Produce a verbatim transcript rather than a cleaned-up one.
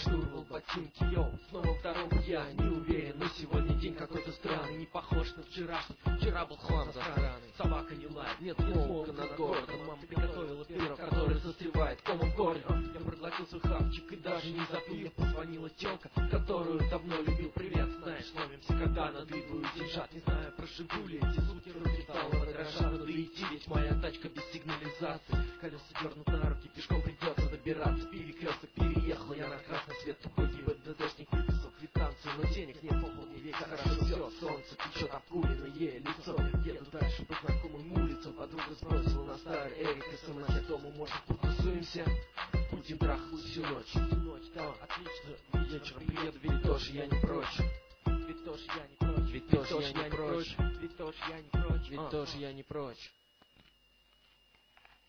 штурвал ботинки, йоу. Снова в дорогу я не уверен, но сегодня день какой-то странный, не похож на вчерашний. Вчера был хлам засраный, собака не лает, нет смолка над городом. Мама приготовила пирог, который застревает комом в горле. Я проглотил свой хавчик и даже не забыл. Мне позвонила тёлка, которую давно любил. Привет, знаешь, ловимся, когда надвигают деньжат. Не знаю, проживу ли эти сутки, разметала на дрожжа. Надо идти, ведь моя тачка без сигнализации. Колеса дернут на руки, пешком придется добираться. Перекресток переехал я на красный свет. Тупой ГИБДДшник выписал квитанцию, но денег нет, полный век. Хорошо все, солнце течет, обкуренное лицо. Еду дальше по знакомым улицам. Подруга сбросила на старый Эрик СМС. Я дома, может, потусуемся? Будем трахать всю ночь. Всю ночь, да, отлично. Вечером приеду, ведь тоже я не прочь. Ведь тоже я не прочь. Ведь тоже я не прочь. Ведь тоже я не прочь. Ведь тоже я не прочь.